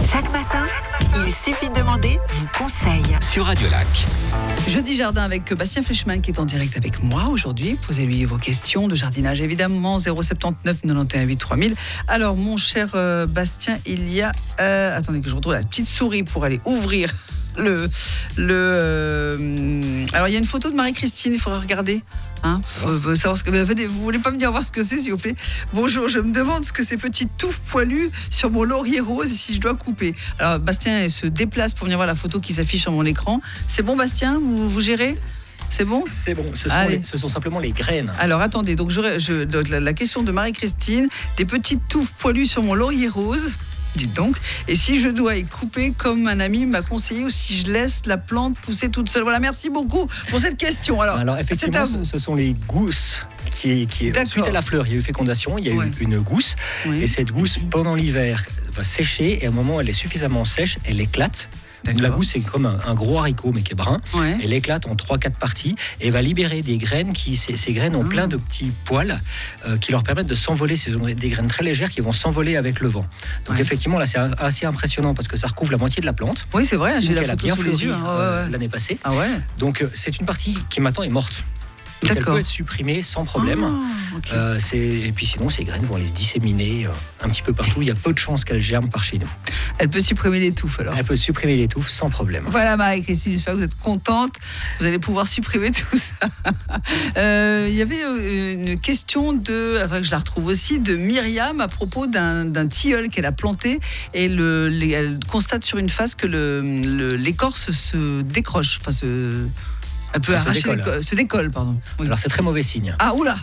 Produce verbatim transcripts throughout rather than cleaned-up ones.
Chaque matin, il suffit de demander, vous conseille. Sur Radio Lac. Jeudi Jardin avec Bastien Fleischmann qui est en direct avec moi aujourd'hui. Posez-lui vos questions de jardinage évidemment. zéro soixante-neuf quatre-vingt-onze huit trois mille. Alors mon cher euh, Bastien, il y a... Euh, attendez que je retrouve la petite souris pour aller ouvrir le... le euh, alors il y a une photo de Marie-Christine, il faudra regarder. Hein, faut, faut savoir ce que, venez, vous voulez pas me dire voir ce que c'est s'il vous plaît? Bonjour, je me demande ce que ces petites touffes poilues sur mon laurier rose et si je dois couper. Alors Bastien se déplace pour venir voir la photo qui s'affiche sur mon écran. C'est bon Bastien, vous, vous gérez? C'est bon? C'est bon, ce sont, les, ce sont simplement les graines. Alors attendez, donc, je, je, donc la, la question de Marie-Christine, des petites touffes poilues sur mon laurier rose. Dites donc, et si je dois y couper comme un ami m'a conseillé ou si je laisse la plante pousser toute seule. Voilà, merci beaucoup pour cette question. Alors, Alors effectivement, ce, ce sont les gousses qui, qui suite à la fleur, il y a eu fécondation, il y a ouais. eu une gousse, oui. et cette gousse pendant l'hiver va sécher et à un moment où elle est suffisamment sèche, elle éclate. D'accord. La gousse, c'est comme un, un gros haricot, mais qui est brun. Ouais. Elle éclate en trois quatre parties et va libérer des graines qui, ces, ces graines ont mmh. plein de petits poils euh, qui leur permettent de s'envoler. Ce sont des graines très légères qui vont s'envoler avec le vent. Donc, ouais. effectivement, là, c'est assez impressionnant parce que ça recouvre la moitié de la plante. Oui, c'est vrai, c'est j'ai la photo a bien sous fleuri les yeux. Hein. euh, ouais. l'année passée. Ah ouais. Donc, c'est une partie qui maintenant est morte. Donc elle peut être supprimée sans problème. Oh, okay. euh, c'est... Et puis sinon, ces graines vont aller se disséminer euh, un petit peu partout. Il y a peu de chances qu'elles germent par chez nous. Elle peut supprimer les touffes alors. Elle peut supprimer les touffes sans problème. Voilà Marie-Christine, j'espère que vous êtes contente. Vous allez pouvoir supprimer tout ça. euh, il y avait une question de, attends, que je la retrouve aussi, de Myriam à propos d'un, d'un tilleul qu'elle a planté et le, les, elle constate sur une face que le, le, l'écorce se décroche, enfin se... Elle peut arracher, se décolle. se décolle, pardon. Oui. Alors c'est très mauvais signe. Ah oula.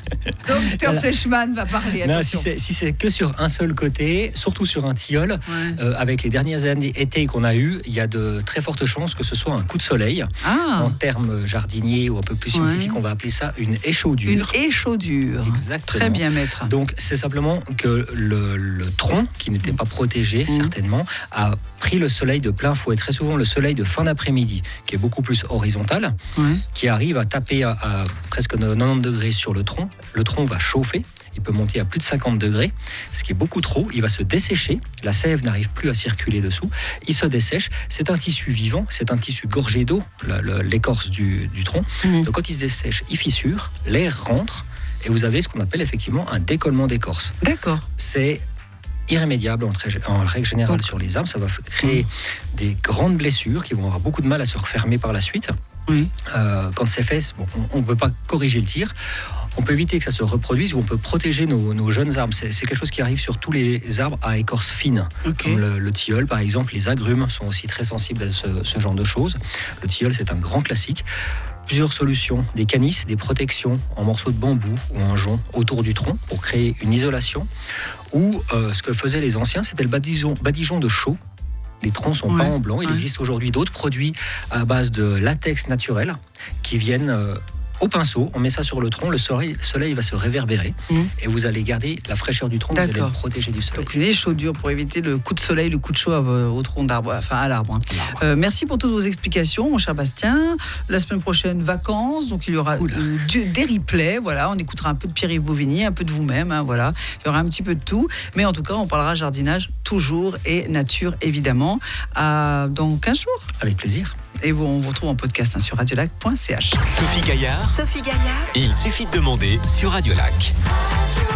Docteur Fleischmann va parler. Attention. Non, si, c'est, si c'est que sur un seul côté, surtout sur un tilleul, ouais. euh, avec les dernières années été qu'on a eues, il y a de très fortes chances que ce soit un coup de soleil. Ah. En termes jardiniers ou un peu plus scientifiques, ouais. on va appeler ça une échaudure. Une échaudure. Exactement. Très bien, maître. Donc c'est simplement que le, le tronc, qui n'était pas protégé mmh. certainement, a pris le soleil de plein fouet. Très souvent le soleil de fin d'après-midi, qui est beaucoup plus horizontal. Ouais. Qui arrive à taper à, à presque quatre-vingt-dix degrés sur le tronc. Le tronc va chauffer, il peut monter à plus de cinquante degrés, ce qui est beaucoup trop. Il va se dessécher, la sève n'arrive plus à circuler dessous, il se dessèche. C'est un tissu vivant, c'est un tissu gorgé d'eau, la, la, l'écorce du, du tronc. Mmh. Donc quand il se dessèche, il fissure, l'air rentre, et vous avez ce qu'on appelle effectivement un décollement d'écorce. D'accord. C'est irrémédiable en, très, en règle générale. Donc, sur les arbres, ça va créer mmh. des grandes blessures qui vont avoir beaucoup de mal à se refermer par la suite. Oui. Euh, quand c'est fait, bon, on ne peut pas corriger le tir. On peut éviter que ça se reproduise ou on peut protéger nos, nos jeunes arbres. C'est, c'est quelque chose qui arrive sur tous les arbres à écorce fine. Okay. Comme le, le tilleul, par exemple. Les agrumes sont aussi très sensibles à ce, ce genre de choses. Le tilleul, c'est un grand classique. Plusieurs solutions, des canisses, des protections en morceaux de bambou ou en jonc autour du tronc pour créer une isolation. Ou euh, ce que faisaient les anciens, c'était le badigeon, badigeon de chaux. Les troncs sont ouais, peints en blanc. Il ouais. existe aujourd'hui d'autres produits à base de latex naturel qui viennent euh, au pinceau. On met ça sur le tronc, le soleil, le soleil va se réverbérer mmh. et vous allez garder la fraîcheur du tronc. D'accord. Vous allez le protéger du soleil. Donc une échaudure pour éviter le coup de soleil, le coup de chaud au tronc d'arbre, enfin à l'arbre. Hein. Euh, merci pour toutes vos explications, mon cher Bastien. La semaine prochaine, vacances, donc il y aura cool. euh, des replays. Voilà, on écoutera un peu de Pierre-Yves Bouvigny, un peu de vous-même. Hein, voilà, il y aura un petit peu de tout, mais en tout cas, on parlera jardinage toujours et nature évidemment. À dans quinze jours. Avec plaisir. Et vous, on vous retrouve en podcast hein, sur radiolac point c h. Sophie Gaillard. Sophie Gaillard. Il suffit de demander sur Radio Lac.